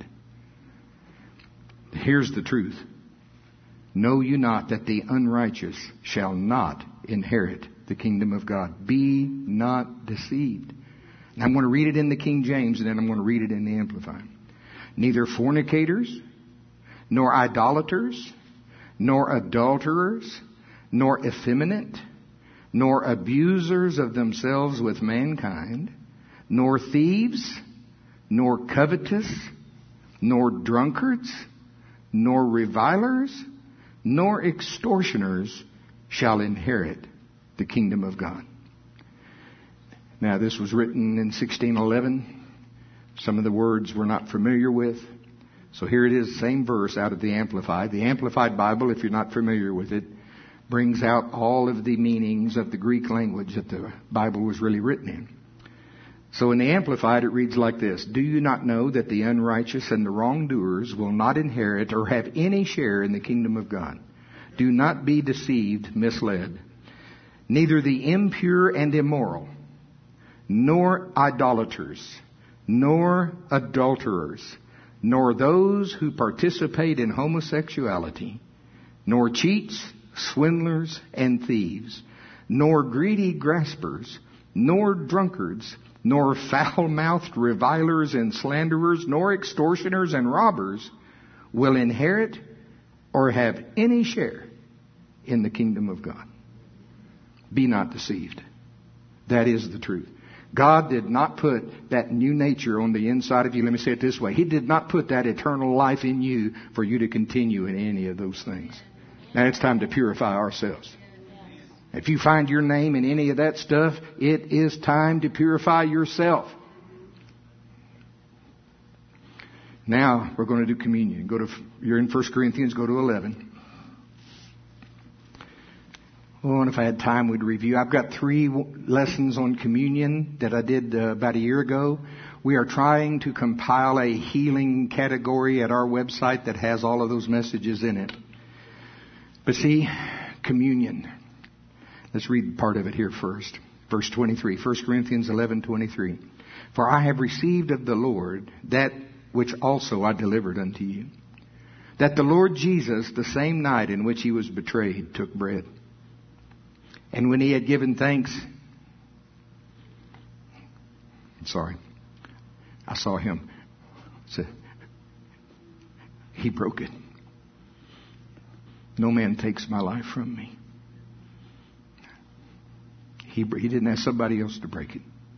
Here's the truth. Know you not that the unrighteous shall not inherit the kingdom of God? Be not deceived. And I'm going to read it in the King James, and then I'm going to read it in the Amplified. Neither fornicators, nor idolaters, nor adulterers, nor effeminate, nor abusers of themselves with mankind, nor thieves, nor covetous, nor drunkards, nor revilers, nor extortioners shall inherit the kingdom of God. Now, this was written in sixteen eleven. Some of the words we're not familiar with. So here it is, same verse out of the Amplified. The Amplified Bible, if you're not familiar with it, brings out all of the meanings of the Greek language that the Bible was really written in. So in the Amplified, it reads like this. Do you not know that the unrighteous and the wrongdoers will not inherit or have any share in the kingdom of God? Do not be deceived, misled. Neither the impure and immoral, nor idolaters, nor adulterers, nor those who participate in homosexuality, nor cheats, swindlers, and thieves, nor greedy graspers, nor drunkards, nor foul-mouthed revilers and slanderers, nor extortioners and robbers will inherit or have any share in the kingdom of God. Be not deceived. That is the truth. God did not put that new nature on the inside of you. Let me say it this way. He did not put that eternal life in you for you to continue in any of those things. Now it's time to purify ourselves. If you find your name in any of that stuff, it is time to purify yourself. Now we're going to do communion. Go to, you're in First Corinthians, go to eleven. Oh, and if I had time, we'd review. I've got three lessons on communion that I did uh, about a year ago. We are trying to compile a healing category at our website that has all of those messages in it. But see, communion. Let's read part of it here first. Verse twenty-three, First Corinthians eleven twenty-three. For I have received of the Lord that which also I delivered unto you, that the Lord Jesus, the same night in which he was betrayed, took bread. And when he had given thanks, sorry, I saw him. So he broke it. No man takes my life from me. He, he didn't ask somebody else to break it.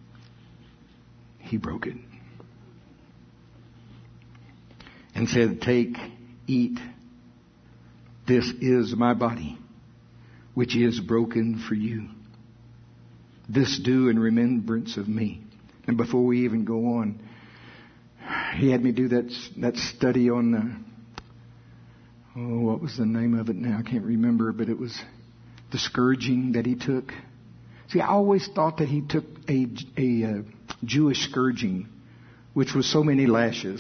He broke it. And said, take, eat. This is my body, which is broken for you. This do in remembrance of me. And before we even go on, he had me do that, that study on the, oh, what was the name of it now? I can't remember, but it was the scourging that he took. See, I always thought that he took a, a, a Jewish scourging, which was so many lashes.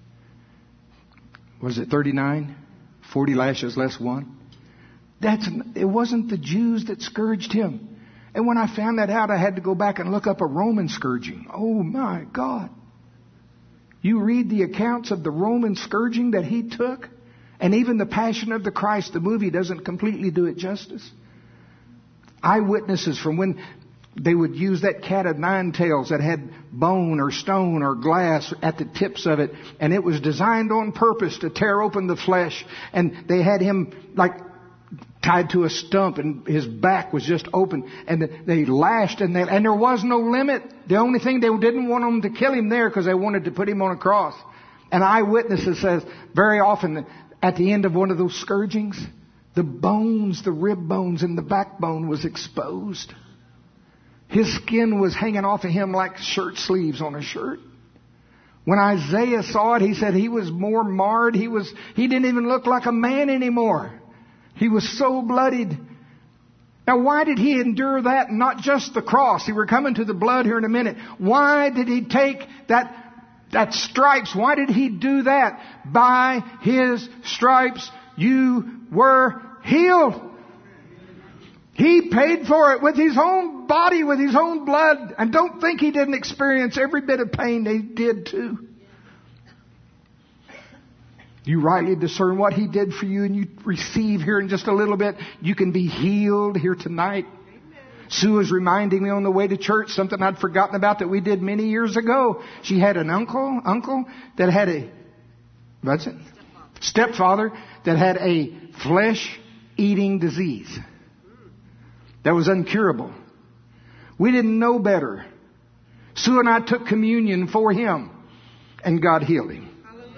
Was it thirty-nine? forty lashes less one? That's, it wasn't the Jews that scourged him. And when I found that out, I had to go back and look up a Roman scourging. Oh my God. You read the accounts of the Roman scourging that he took, and even the Passion of the Christ, the movie, doesn't completely do it justice. Eyewitnesses from when they would use that cat of nine tails that had bone or stone or glass at the tips of it, and it was designed on purpose to tear open the flesh, and they had him like tied to a stump, and his back was just open, and they lashed, and, they, and there was no limit. The only thing, they didn't want them to kill him there because they wanted to put him on a cross. And eyewitnesses says very often at the end of one of those scourgings, the bones, the rib bones and the backbone was exposed. His skin was hanging off of him like shirt sleeves on a shirt. When Isaiah saw it, he said he was more marred. He was, he didn't even look like a man anymore. He was so bloodied. Now, why did he endure that and not just the cross? See, we're coming to the blood here in a minute. Why did he take that, that stripes? Why did he do that? By his stripes you were healed. He paid for it with his own body, with his own blood. And don't think he didn't experience every bit of pain they did too. You rightly discern what he did for you, and you receive here in just a little bit. You can be healed here tonight. Amen. Sue was reminding me on the way to church something I'd forgotten about that we did many years ago. She had an uncle, uncle that had a, what's it? Stepfather that had a flesh-eating disease that was incurable. We didn't know better. Sue and I took communion for him, and God healed him.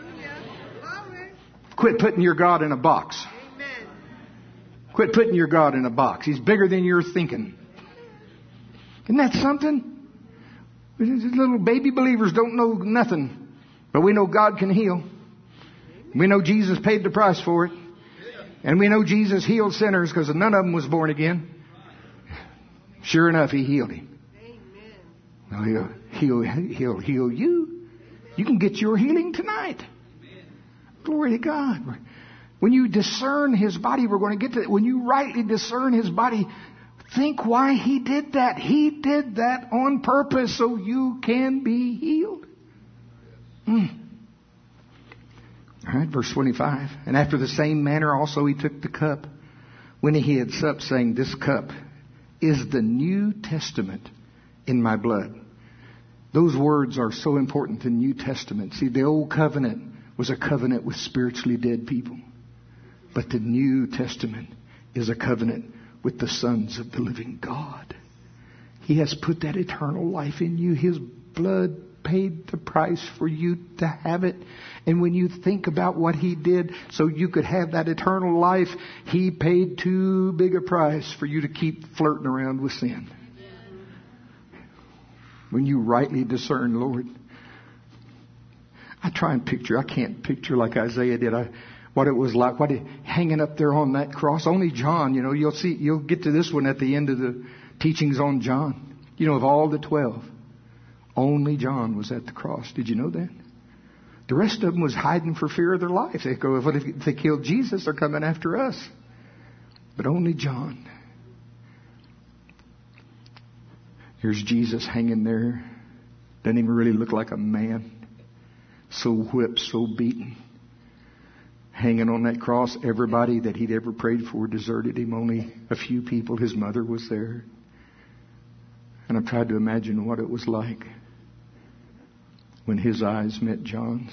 Quit putting your God in a box. Amen. Quit putting your God in a box. He's bigger than you're thinking. Isn't that something? Little baby believers don't know nothing, but we know God can heal. We know Jesus paid the price for it. And we know Jesus healed sinners because none of them was born again. Sure enough, he healed him. Now he'll, he'll, he'll heal you. You can get your healing tonight. Glory to God. When you discern his body, we're going to get to that. When you rightly discern his body, think why he did that. He did that on purpose so you can be healed. Mm. All right, verse twenty-five. And after the same manner also he took the cup when he had supped, saying, this cup is the New Testament in my blood. Those words are so important in the New Testament. See, the old covenant was a covenant with spiritually dead people. But the New Testament is a covenant with the sons of the living God. He has put that eternal life in you. His blood paid the price for you to have it. And when you think about what he did so you could have that eternal life, he paid too big a price for you to keep flirting around with sin. When you rightly discern, Lord, I try and picture, I can't picture like Isaiah did, I, what it was like, what it, hanging up there on that cross. Only John, you know, you'll see, you'll get to this one at the end of the teachings on John. You know, of all the twelve, only John was at the cross. Did you know that? The rest of them was hiding for fear of their life. They go, if they killed Jesus, they're coming after us. But only John. Here's Jesus hanging there. Doesn't even really look like a man. So whipped, so beaten. Hanging on that cross. Everybody that he'd ever prayed for deserted him. Only a few people. His mother was there. And I've tried to imagine what it was like when his eyes met John's.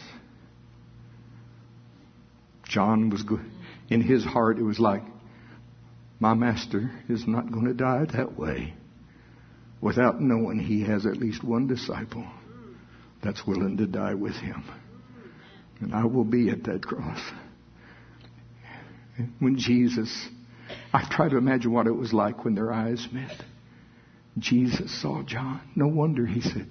John was good. In his heart, it was like, my master is not going to die that way without knowing he has at least one disciple that's willing to die with him. And I will be at that cross. When Jesus, I try to imagine what it was like when their eyes met. Jesus saw John. No wonder he said,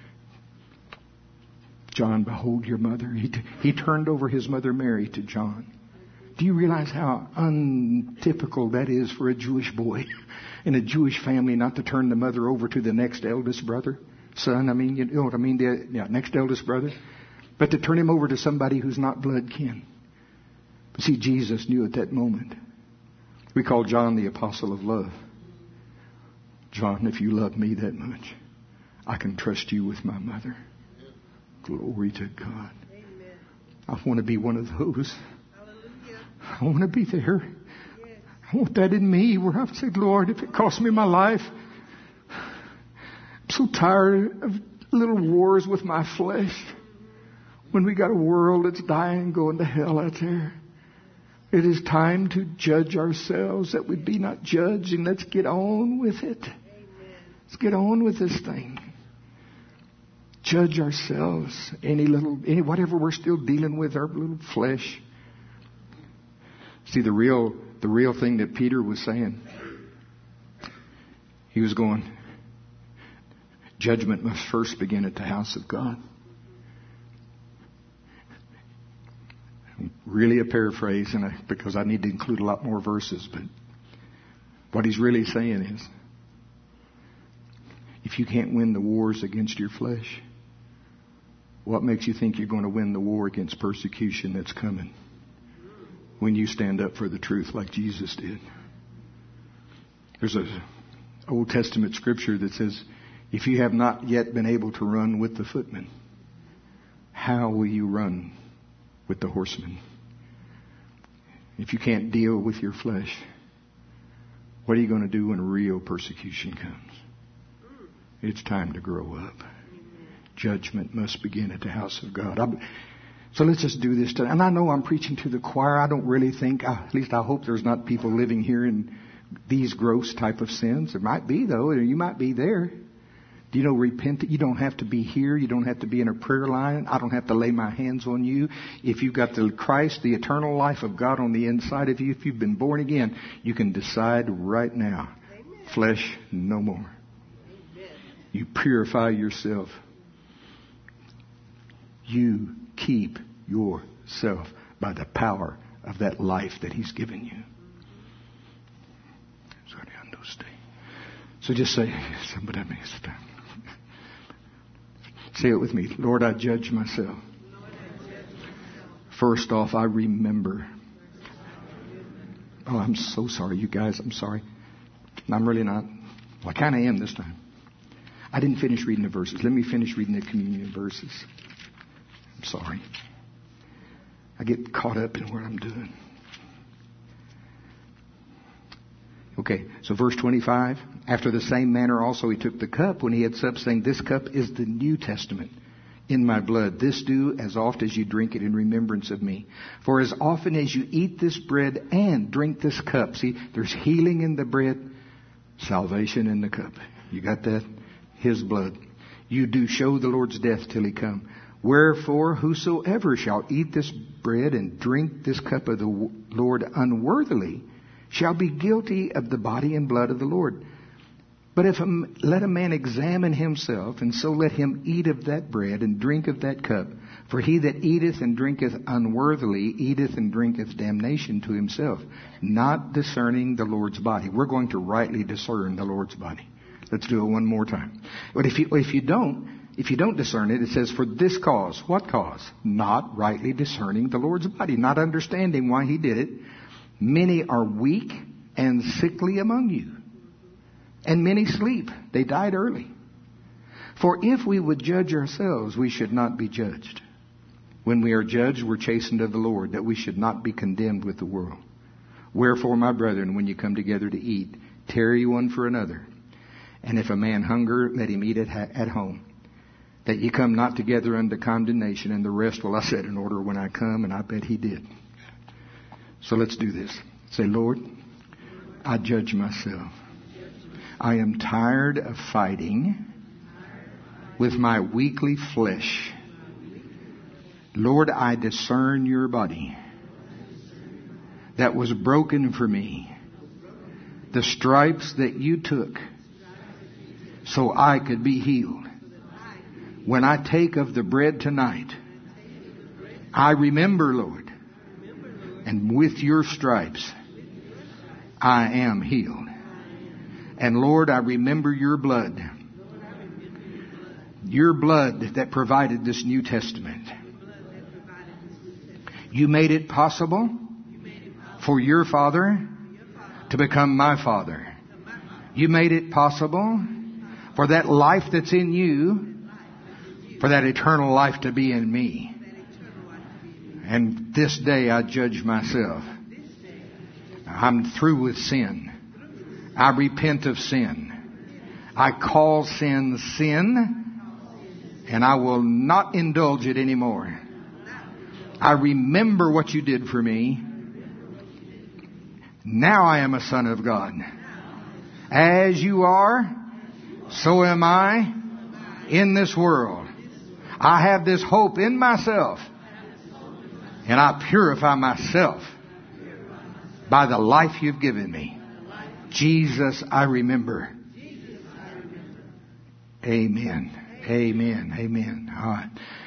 John, behold your mother. He, t- he turned over his mother Mary to John. Do you realize how untypical that is for a Jewish boy in a Jewish family not to turn the mother over to the next eldest brother? Son, I mean, you know what I mean? The yeah, next eldest brother. But to turn him over to somebody who's not blood kin. But see, Jesus knew at that moment. We call John the apostle of love. John, if you love me that much, I can trust you with my mother. Glory to God. Amen. I want to be one of those. Hallelujah. I want to be there. Yes. I want that in me where I've said, Lord, if it costs me my life. I'm so tired of little wars with my flesh. When we got a world that's dying, going to hell out there. It is time to judge ourselves that we be not judged, and let's get on with it. Amen. Let's get on with this thing. Judge ourselves. Any little, any whatever we're still dealing with, our little flesh. See, the real, the real thing that Peter was saying. He was going, judgment must first begin at the house of God. Really a paraphrase, and I, because I need to include a lot more verses, but what he's really saying is, if you can't win the wars against your flesh, what makes you think you're going to win the war against persecution that's coming when you stand up for the truth like Jesus did? There's an Old Testament scripture that says, if you have not yet been able to run with the footmen, how will you run with the horsemen? If you can't deal with your flesh, what are you going to do when real persecution comes? It's time to grow up. Judgment must begin at the house of God. I'm, so let's just do this today. And I know I'm preaching to the choir. I don't really think, uh, at least I hope there's not people living here in these gross type of sins. There might be, though, or you might be there. Do you know, repent? You don't have to be here. You don't have to be in a prayer line. I don't have to lay my hands on you. If you've got the Christ, the eternal life of God on the inside of you, if you've been born again, you can decide right now. Amen. Flesh no more. Amen. You purify yourself. You keep yourself by the power of that life that He's given you. So just say, somebody makes the time. Say it with me. Lord, I judge myself. First off, I remember. Oh, I'm so sorry, you guys. I'm sorry. I'm really not. Well, I kind of am this time. I didn't finish reading the verses. Let me finish reading the communion verses. I'm sorry. I get caught up in what I'm doing. Okay, so verse twenty-five. After the same manner also he took the cup when he had supped, saying, this cup is the New Testament in my blood. This do as oft as you drink it in remembrance of me. For as often as you eat this bread and drink this cup, see, there's healing in the bread, salvation in the cup. You got that? His blood. You do show the Lord's death till he come. Wherefore, whosoever shall eat this bread and drink this cup of the Lord unworthily shall be guilty of the body and blood of the Lord. But if a, let a man examine himself, and so let him eat of that bread and drink of that cup. For he that eateth and drinketh unworthily eateth and drinketh damnation to himself, not discerning the Lord's body. We're going to rightly discern the Lord's body. Let's do it one more time. But if you, if you don't, if you don't discern it, it says, for this cause. What cause? Not rightly discerning the Lord's body, not understanding why he did it. Many are weak and sickly among you. And many sleep. They died early. For if we would judge ourselves, we should not be judged. When we are judged, we're chastened of the Lord, that we should not be condemned with the world. Wherefore, my brethren, when you come together to eat, tarry one for another. And if a man hunger, let him eat at, at home. That ye come not together unto condemnation, and the rest will I set in order when I come, and I bet he did. So let's do this. Say, Lord, I judge myself. I am tired of fighting with my weakly flesh. Lord, I discern your body that was broken for me, the stripes that you took so I could be healed. When I take of the bread tonight, I remember, Lord, and with your stripes, I am healed. And Lord, I remember your blood, your blood that provided this New Testament. You made it possible for your Father to become my Father. You made it possible for that life that's in you, for that eternal life to be in me. And this day I judge myself. I'm through with sin. I repent of sin. I call sin sin, and I will not indulge it anymore. I remember what you did for me. Now I am a son of God. As you are, so am I in this world. I have this hope in myself, and I purify myself by the life you've given me. Jesus, I remember. Amen. Amen. Amen. All right.